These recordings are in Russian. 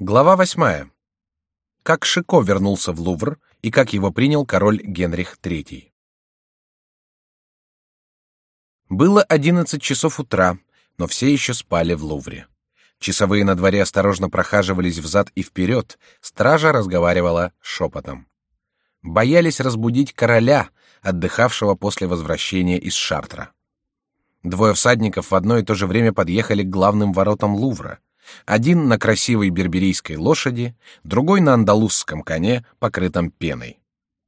Глава 8. Как Шико вернулся в Лувр и как его принял король Генрих III. Было 11 часов утра, но все еще спали в Лувре. Часовые на дворе осторожно прохаживались взад и вперед, стража разговаривала шепотом. Боялись разбудить короля, отдыхавшего после возвращения из Шартра. Двое всадников в одно и то же время подъехали к главным воротам Лувра. Один на красивой берберийской лошади, другой на андалузском коне, покрытом пеной.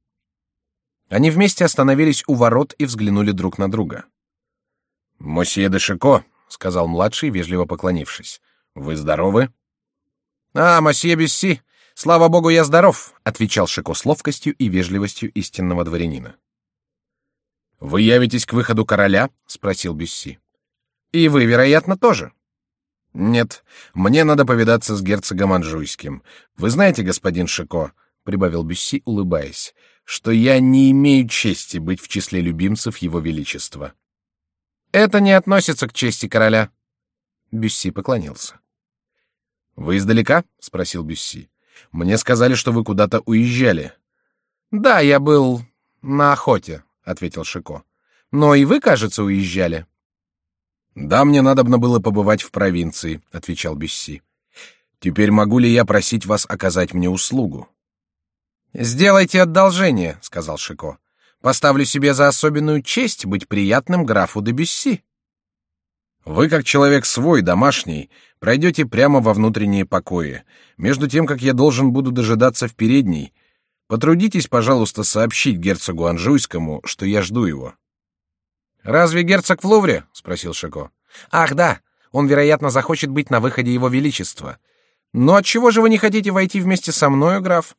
Они вместе остановились у ворот и взглянули друг на друга. «Мосье де Шико», — сказал младший, вежливо поклонившись, — «вы здоровы?» «А, мосье Бюсси, слава богу, я здоров», — отвечал Шико с ловкостью и вежливостью истинного дворянина. «Вы явитесь к выходу короля?» — спросил Бюсси. «И вы, вероятно, тоже». «Нет, мне надо повидаться с герцогом Анжуйским. Вы знаете, господин Шико, — прибавил Бюсси, улыбаясь, — что я не имею чести быть в числе любимцев его величества». «Это не относится к чести короля». Бюсси поклонился. «Вы издалека?» — спросил Бюсси. «Мне сказали, что вы куда-то уезжали». «Да, я был на охоте», — ответил Шико. «Но и вы, кажется, уезжали». «Да, мне надобно было побывать в провинции», — отвечал Бюсси. «Теперь могу ли я просить вас оказать мне услугу?» «Сделайте одолжение», — сказал Шико. «Поставлю себе за особенную честь быть приятным графу де Бюсси». «Вы, как человек свой, домашний, пройдете прямо во внутренние покои, между тем, как я должен буду дожидаться в передней. Потрудитесь, пожалуйста, сообщить герцогу Анжуйскому, что я жду его». «Разве герцог в Лувре?» — спросил Шико. «Ах, да, он, вероятно, захочет быть на выходе его величества. Но отчего же вы не хотите войти вместе со мною, граф?»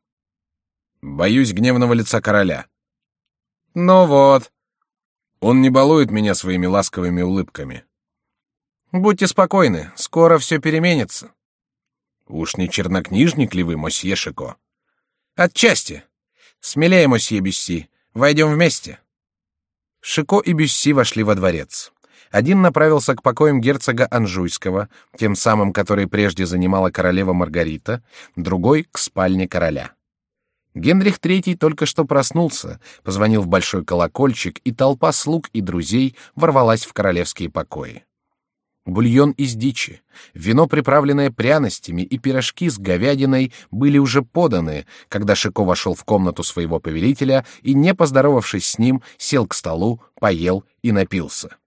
«Боюсь гневного лица короля». «Ну вот». «Он не балует меня своими ласковыми улыбками». «Будьте спокойны, скоро все переменится». «Уж не чернокнижник ли вы, мосье Шико?» «Отчасти. Смелее, мосье Бюсси, войдем вместе». Шико и Бюсси вошли во дворец. Один направился к покоям герцога Анжуйского, тем самым, который прежде занимала королева Маргарита, другой — к спальне короля. Генрих III только что проснулся, позвонил в большой колокольчик, и толпа слуг и друзей ворвалась в королевские покои. Бульон из дичи, вино, приправленное пряностями, и пирожки с говядиной были уже поданы, когда Шико вошел в комнату своего повелителя и, не поздоровавшись с ним, сел к столу, поел и напился.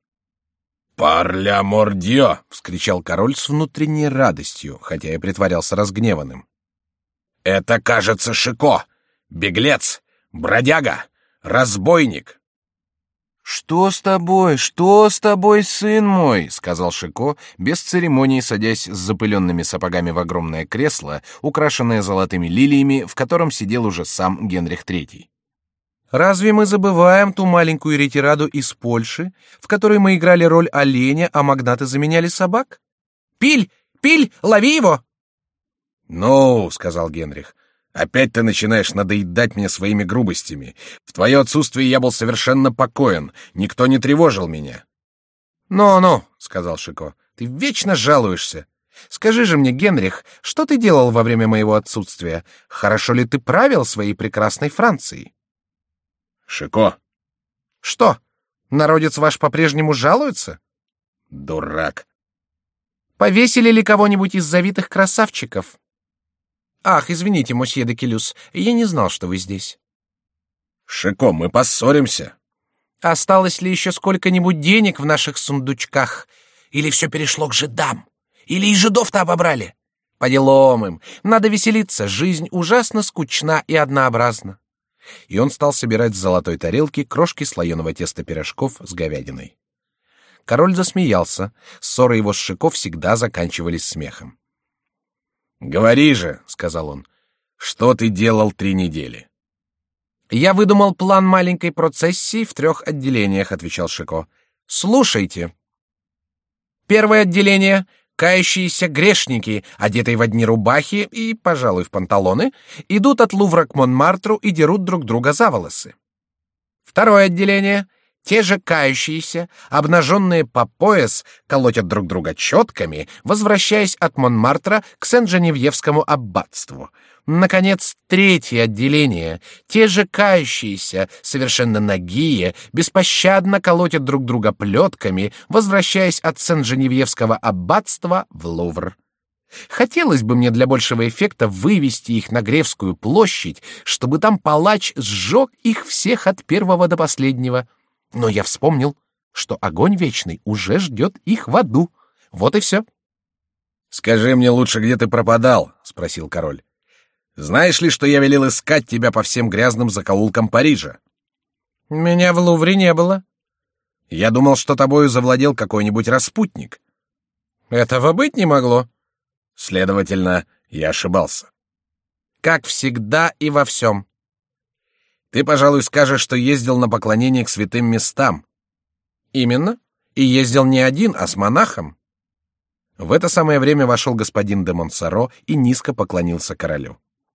«Парля мордио!» — вскричал король с внутренней радостью, хотя и притворялся разгневанным. «Это, кажется, Шико! Беглец! Бродяга! Разбойник!» «Что с тобой, сын мой?» — сказал Шико, без церемонии садясь с запыленными сапогами в огромное кресло, украшенное золотыми лилиями, в котором сидел уже сам Генрих III. «Разве мы забываем ту маленькую ретираду из Польши, в которой мы играли роль оленя, а магнаты заменяли собак? Пиль! Лови его!» «Ну, — сказал Генрих, — опять ты начинаешь надоедать мне своими грубостями. В твое отсутствие я был совершенно покоен, никто не тревожил меня». «Ну, — сказал Шико, — ты вечно жалуешься. Скажи же мне, Генрих, что ты делал во время моего отсутствия? Хорошо ли ты правил своей прекрасной Францией?» «Шико». «Что, народец ваш по-прежнему жалуется?» «Дурак». «Повесили ли кого-нибудь из завитых красавчиков?» «Ах, извините, мосье де Келюс, я не знал, что вы здесь». «Шико, мы поссоримся». «Осталось ли еще сколько-нибудь денег в наших сундучках? Или все перешло к жидам? Или и жидов-то обобрали? По делам им. Надо веселиться, жизнь ужасно скучна и однообразна». И он стал собирать с золотой тарелки крошки слоеного теста пирожков с говядиной. Король засмеялся, ссоры его с Шико всегда заканчивались смехом. «Говори же, — сказал он, — что ты делал 3 недели?» «Я выдумал план маленькой процессии в 3 отделениях», — отвечал Шико. «Слушайте. Первое отделение — кающиеся грешники, одетые в одни рубахи и, пожалуй, в панталоны, идут от Лувра к Монмартру и дерут друг друга за волосы. Второе отделение — те же кающиеся, обнаженные по пояс, колотят друг друга четками, возвращаясь от Монмартра к Сен-Женевьевскому аббатству. Наконец, третье отделение, те же кающиеся, совершенно нагие, беспощадно колотят друг друга плетками, возвращаясь от Сен-Женевьевского аббатства в Лувр. Хотелось бы мне для большего эффекта вывести их на Гревскую площадь, чтобы там палач сжег их всех от первого до последнего. Но я вспомнил, что огонь вечный уже ждет их в аду. Вот и все. — Скажи мне лучше, где ты пропадал? — спросил король. — Знаешь ли, что я велел искать тебя по всем грязным закоулкам Парижа? — Меня в Лувре не было. — Я думал, что тобою завладел какой-нибудь распутник. — Этого быть не могло. Следовательно, я ошибался. Как всегда и во всем. Ты, пожалуй, скажешь, что ездил на поклонение к святым местам. Именно. И ездил не один, а с монахом. В это самое время вошел господин де Монсоро и низко поклонился королю.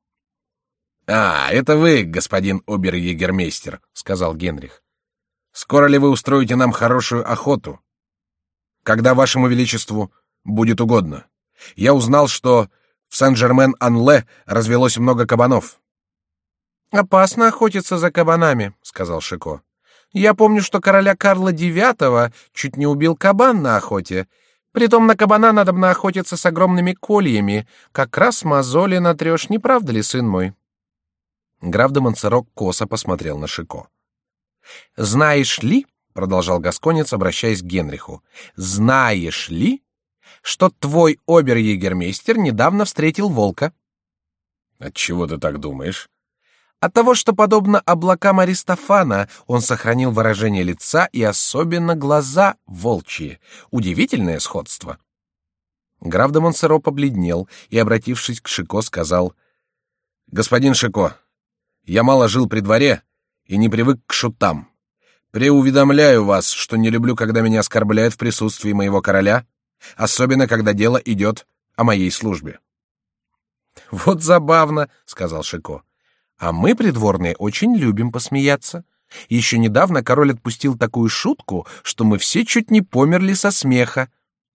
«А, это вы, господин обер-егермейстер», — сказал Генрих. «Скоро ли вы устроите нам хорошую охоту? Когда вашему величеству будет угодно. Я узнал, что в Сен-Жермен-Ан-Ле развелось много кабанов». «Опасно охотиться за кабанами», — сказал Шико. «Я помню, что короля Карла IX чуть не убил кабан на охоте. Притом на кабана надобно охотиться с огромными кольями. Как раз мозоли натрешь, не правда ли, сын мой?» Граф де Монсоро косо посмотрел на Шико. «Знаешь ли, — продолжал гасконец, обращаясь к Генриху, — знаешь ли, что твой обер-егермейстер недавно встретил волка?» «Отчего ты так думаешь?» «От того, что, подобно облакам Аристофана, он сохранил выражение лица и особенно глаза волчьи. Удивительное сходство». Граф де Монсоро побледнел и, обратившись к Шико, сказал: «Господин Шико, я мало жил при дворе и не привык к шутам. Преуведомляю вас, что не люблю, когда меня оскорбляют в присутствии моего короля, особенно когда дело идет о моей службе». «Вот забавно», — сказал Шико. «А мы, придворные, очень любим посмеяться. Еще недавно король отпустил такую шутку, что мы все чуть не померли со смеха».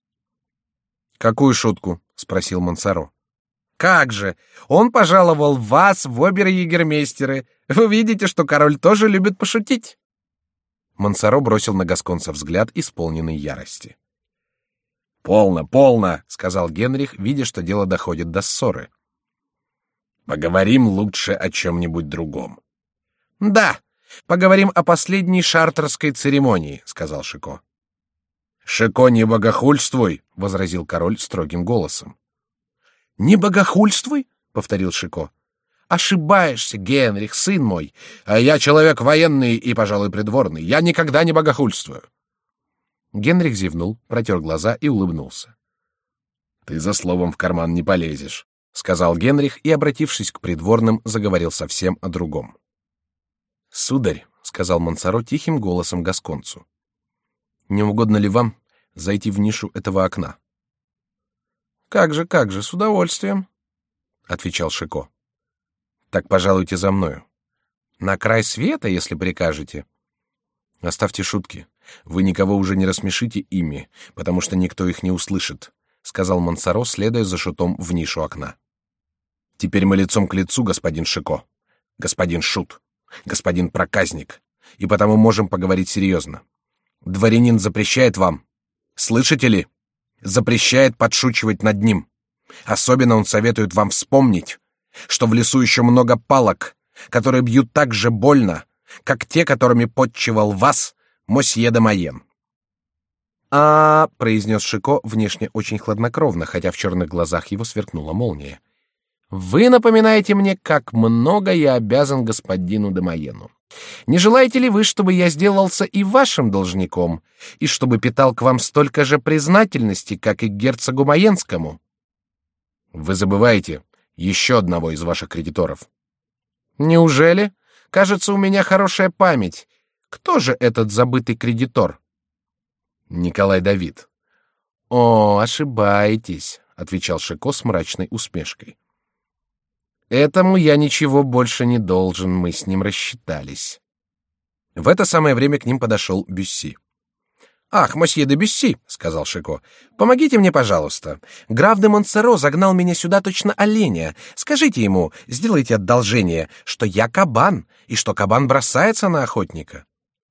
«Какую шутку?» — спросил Монсоро. «Как же! Он пожаловал вас в обер-егермейстеры. Вы видите, что король тоже любит пошутить». Монсоро бросил на гасконца взгляд, исполненный ярости. «Полно, полно!» — сказал Генрих, видя, что дело доходит до ссоры. «Поговорим лучше о чем-нибудь другом». «Да, поговорим о последней шартерской церемонии», — сказал Шико. «Шико, не богохульствуй!» — возразил король строгим голосом. «Не богохульствуй?» — повторил Шико. «Ошибаешься, Генрих, сын мой. А я человек военный и, пожалуй, придворный. Я никогда не богохульствую». Генрих зевнул, протер глаза и улыбнулся. «Ты за словом в карман не полезешь», — сказал Генрих и, обратившись к придворным, заговорил совсем о другом. «Сударь», — сказал Монсоро тихим голосом гасконцу, — «не угодно ли вам зайти в нишу этого окна?» Как же, с удовольствием», — отвечал Шико. «Так пожалуйте за мною. На край света, если прикажете». «Оставьте шутки. Вы никого уже не рассмешите ими, потому что никто их не услышит», — сказал Монсоро, следуя за шутом в нишу окна. «Теперь мы лицом к лицу, господин Шико, господин шут, господин проказник, и потому можем поговорить серьезно. Дворянин запрещает вам, слышите ли? Запрещает подшучивать над ним. Особенно он советует вам вспомнить, что в лесу еще много палок, которые бьют так же больно, как те, которыми подчивал вас мосье де Майен». произнес Шико внешне очень хладнокровно, хотя в черных глазах его сверкнула молния. «Вы напоминаете мне, как много я обязан господину де Майену. Не желаете ли вы, чтобы я сделался и вашим должником, и чтобы питал к вам столько же признательности, как и к герцогу Майенскому?» «Вы забываете еще одного из ваших кредиторов». «Неужели? Кажется, у меня хорошая память. Кто же этот забытый кредитор?» «Николай Давид». «О, ошибаетесь», — отвечал Шико с мрачной усмешкой. «Этому я ничего больше не должен, мы с ним рассчитались». В это самое время к ним подошел Бюсси. «Ах, мосье де Бюсси», — сказал Шико, — «помогите мне, пожалуйста. Граф де Монсоро загнал меня сюда точно оленя. Скажите ему, сделайте одолжение, что я кабан, и что кабан бросается на охотника».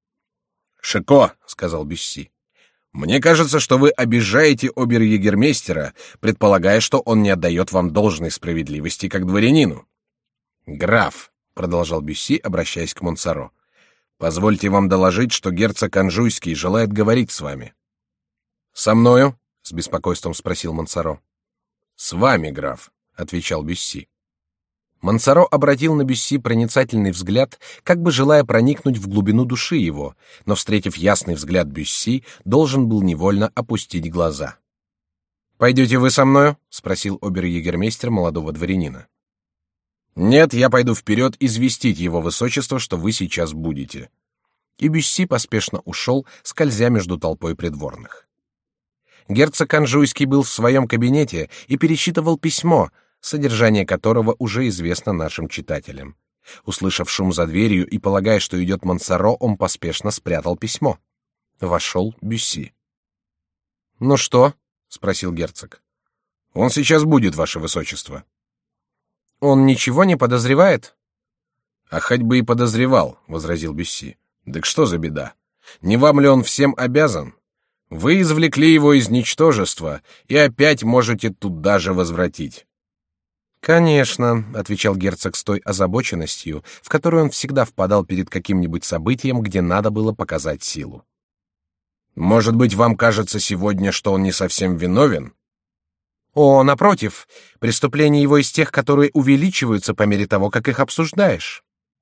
«Шико», — сказал Бюсси, — «мне кажется, что вы обижаете обер-егермейстера, предполагая, что он не отдает вам должной справедливости как дворянину». «Граф», — продолжал Бюсси, обращаясь к Монсоро, — «позвольте вам доложить, что герцог Анжуйский желает говорить с вами». «Со мною?» — с беспокойством спросил Монсоро. «С вами, граф», — отвечал Бюсси. Монсоро обратил на Бюсси проницательный взгляд, как бы желая проникнуть в глубину души его, но, встретив ясный взгляд Бюсси, должен был невольно опустить глаза. «Пойдете вы со мною?» — спросил обер-егермейстер молодого дворянина. «Нет, я пойду вперед известить его высочество, что вы сейчас будете». И Бюсси поспешно ушел, скользя между толпой придворных. Герцог Анжуйский был в своем кабинете и пересчитывал письмо, содержание которого уже известно нашим читателям. Услышав шум за дверью и полагая, что идет Монсоро, он поспешно спрятал письмо. Вошел Бюсси. «Ну что?» — спросил герцог. «Он сейчас будет, ваше высочество». «Он ничего не подозревает?» «А хоть бы и подозревал», — возразил Бюсси. «Так что за беда? Не вам ли он всем обязан? Вы извлекли его из ничтожества и опять можете туда же возвратить». «Конечно», — отвечал герцог с той озабоченностью, в которую он всегда впадал перед каким-нибудь событием, где надо было показать силу. «Может быть, вам кажется сегодня, что он не совсем виновен?» «О, напротив, преступления его из тех, которые увеличиваются по мере того, как их обсуждаешь».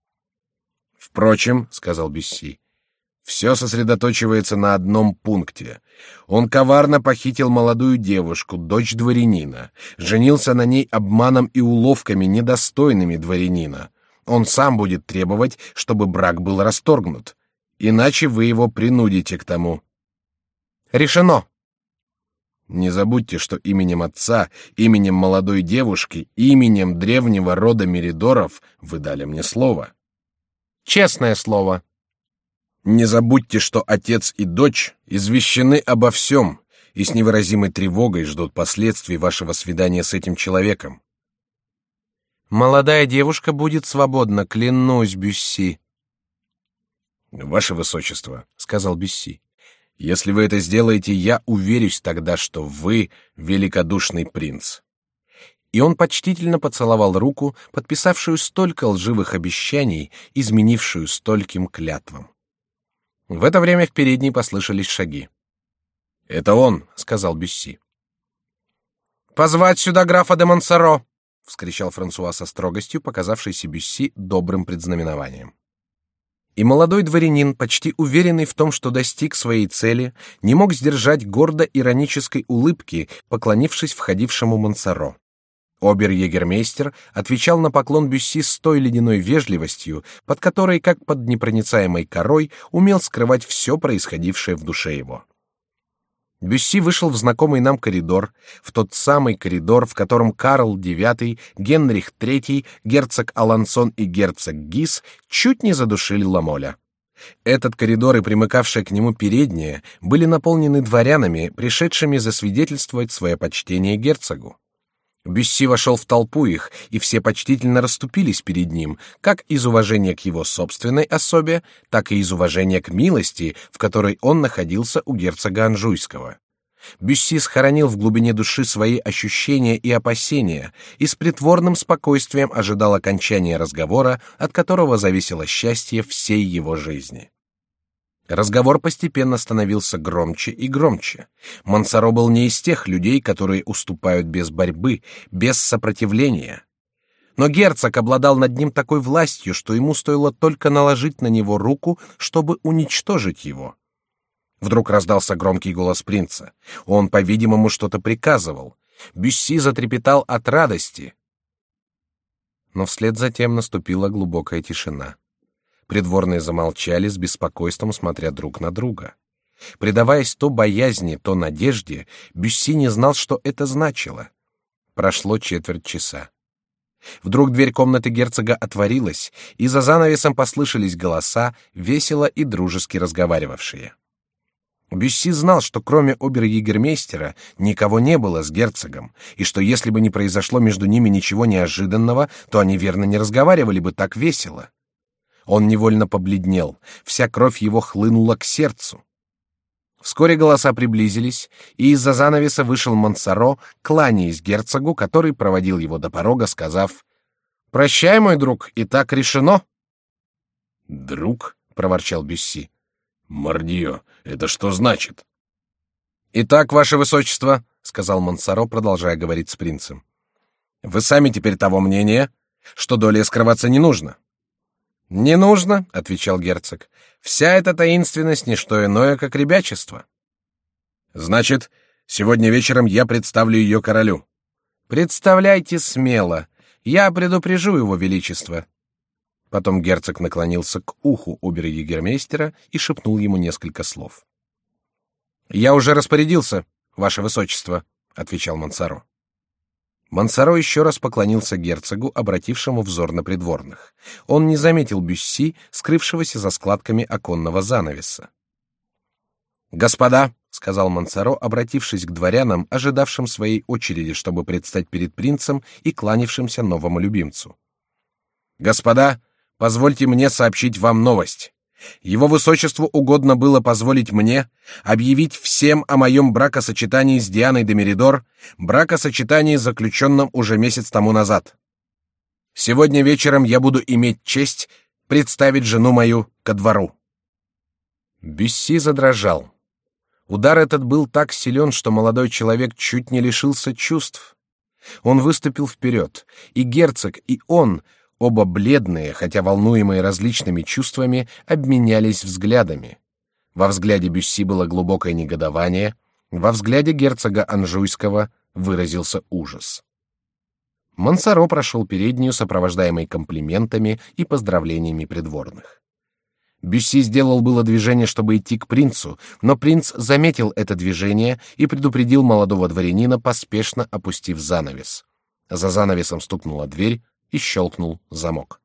«Впрочем», — сказал Бюсси, — «все сосредоточивается на одном пункте. Он коварно похитил молодую девушку, дочь дворянина, женился на ней обманом и уловками, недостойными дворянина. Он сам будет требовать, чтобы брак был расторгнут. Иначе вы его принудите к тому». «Решено». «Не забудьте, что именем отца, именем молодой девушки, именем древнего рода Меридоров вы дали мне слово». «Честное слово». «Не забудьте, что отец и дочь извещены обо всем и с невыразимой тревогой ждут последствий вашего свидания с этим человеком». «Молодая девушка будет свободна, клянусь, Бюсси». «Ваше высочество», — сказал Бюсси, — «если вы это сделаете, я уверюсь тогда, что вы великодушный принц». И он почтительно поцеловал руку, подписавшую столько лживых обещаний, изменившую стольким клятвам. В это время в передней послышались шаги. «Это он», — сказал Бюсси. «Позвать сюда графа де Монсоро!» — вскричал Франсуа со строгостью, показавшейся Бюсси добрым предзнаменованием. И молодой дворянин, почти уверенный в том, что достиг своей цели, не мог сдержать гордо-иронической улыбки, поклонившись входившему Монсоро. Обер-егермейстер отвечал на поклон Бюсси с той ледяной вежливостью, под которой, как под непроницаемой корой, умел скрывать все происходившее в душе его. Бюсси вышел в знакомый нам коридор, в тот самый коридор, в котором Карл IX, Генрих III, герцог Алансон и герцог Гис чуть не задушили Ламоля. Этот коридор и примыкавшая к нему передняя были наполнены дворянами, пришедшими засвидетельствовать свое почтение герцогу. Бюсси вошел в толпу их, и все почтительно расступились перед ним, как из уважения к его собственной особе, так и из уважения к милости, в которой он находился у герцога Анжуйского. Бюсси схоронил в глубине души свои ощущения и опасения и с притворным спокойствием ожидал окончания разговора, от которого зависело счастье всей его жизни. Разговор постепенно становился громче и громче. Монсоро был не из тех людей, которые уступают без борьбы, без сопротивления. Но герцог обладал над ним такой властью, что ему стоило только наложить на него руку, чтобы уничтожить его. Вдруг раздался громкий голос принца. Он, по-видимому, что-то приказывал. Бюсси затрепетал от радости. Но вслед за тем наступила глубокая тишина. Придворные замолчали с беспокойством, смотря друг на друга. Предаваясь то боязни, то надежде, Бюсси не знал, что это значило. Прошло четверть часа. Вдруг дверь комнаты герцога отворилась, и за занавесом послышались голоса, весело и дружески разговаривавшие. Бюсси знал, что кроме обер-егермейстера никого не было с герцогом, и что если бы не произошло между ними ничего неожиданного, то они верно не разговаривали бы так весело. Он невольно побледнел, вся кровь его хлынула к сердцу. Вскоре голоса приблизились, и из-за занавеса вышел Монсоро, кланяясь герцогу, который проводил его до порога, сказав: «Прощай, мой друг, и так решено». «Друг?» — проворчал Бюсси. «Мордье, это что значит?» «Итак, ваше высочество», — сказал Монсоро, продолжая говорить с принцем, — «вы сами теперь того мнения, что долее скрываться не нужно». «Не нужно», — отвечал герцог. «Вся эта таинственность — не что иное, как ребячество». «Значит, сегодня вечером я представлю ее королю». «Представляйте смело. Я предупрежу его величество». Потом герцог наклонился к уху обер-егермейстера и шепнул ему несколько слов. «Я уже распорядился, ваше высочество», — отвечал Монсоро. Монсоро еще раз поклонился герцогу, обратившему взор на придворных. Он не заметил Бюсси, скрывшегося за складками оконного занавеса. «Господа», — сказал Монсоро, обратившись к дворянам, ожидавшим своей очереди, чтобы предстать перед принцем и кланявшимся новому любимцу. «Господа, позвольте мне сообщить вам новость. Его высочеству угодно было позволить мне объявить всем о моем бракосочетании с Дианой де Меридор, бракосочетании, заключенном уже месяц тому назад. Сегодня вечером я буду иметь честь представить жену мою ко двору». Бюсси задрожал. Удар этот был так силен, что молодой человек чуть не лишился чувств. Он выступил вперед, и герцог, и он, оба бледные, хотя волнуемые различными чувствами, обменялись взглядами. Во взгляде Бюсси было глубокое негодование, во взгляде герцога Анжуйского выразился ужас. Монсоро прошел переднюю, сопровождаемый комплиментами и поздравлениями придворных. Бюсси сделал было движение, чтобы идти к принцу, но принц заметил это движение и предупредил молодого дворянина, поспешно опустив занавес. За занавесом стукнула дверь, и щелкнул замок.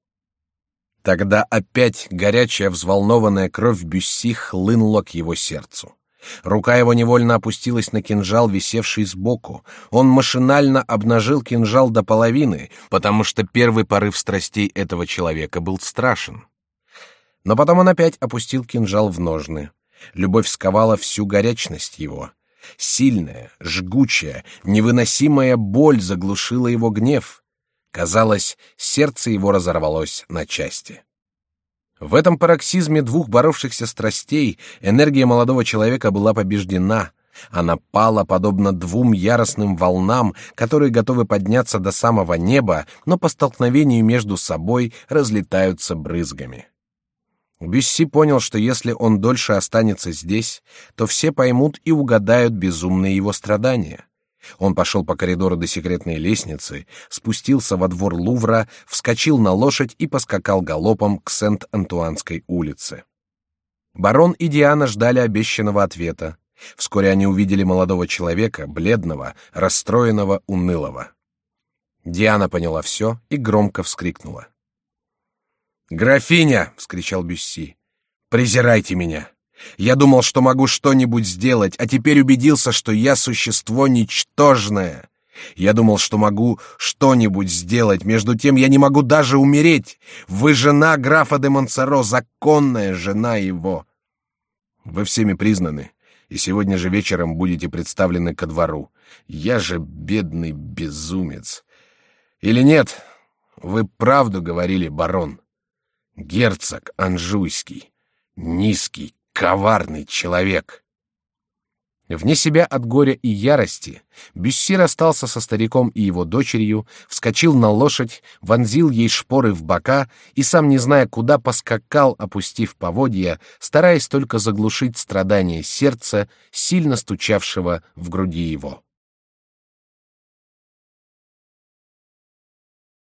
Тогда опять горячая, взволнованная кровь Бюсси хлынула к его сердцу. Рука его невольно опустилась на кинжал, висевший сбоку. Он машинально обнажил кинжал до половины, потому что первый порыв страстей этого человека был страшен. Но потом он опять опустил кинжал в ножны. Любовь сковала всю горячность его. Сильная, жгучая, невыносимая боль заглушила его гнев. Казалось, сердце его разорвалось на части. В этом пароксизме двух боровшихся страстей энергия молодого человека была побеждена. Она пала подобно двум яростным волнам, которые готовы подняться до самого неба, но по столкновению между собой разлетаются брызгами. Бюсси понял, что если он дольше останется здесь, то все поймут и угадают безумные его страдания. Он пошел по коридору до секретной лестницы, спустился во двор Лувра, вскочил на лошадь и поскакал галопом к Сент-Антуанской улице. Барон и Диана ждали обещанного ответа. Вскоре они увидели молодого человека, бледного, расстроенного, унылого. Диана поняла все и громко вскрикнула. «Графиня!» — вскричал Бюсси. «Презирайте меня! Я думал, что могу что-нибудь сделать, а теперь убедился, что я существо ничтожное. Я думал, что могу что-нибудь сделать, между тем я не могу даже умереть. Вы жена графа де Монсоро, законная жена его. Вы всеми признаны, и сегодня же вечером будете представлены ко двору. Я же бедный безумец. Или нет, вы правду говорили, барон. Герцог Анжуйский, низкий, коварный человек». Вне себя от горя и ярости, Бюсси расстался со стариком и его дочерью, вскочил на лошадь, вонзил ей шпоры в бока и, сам не зная куда, поскакал, опустив поводья, стараясь только заглушить страдание сердца, сильно стучавшего в груди его.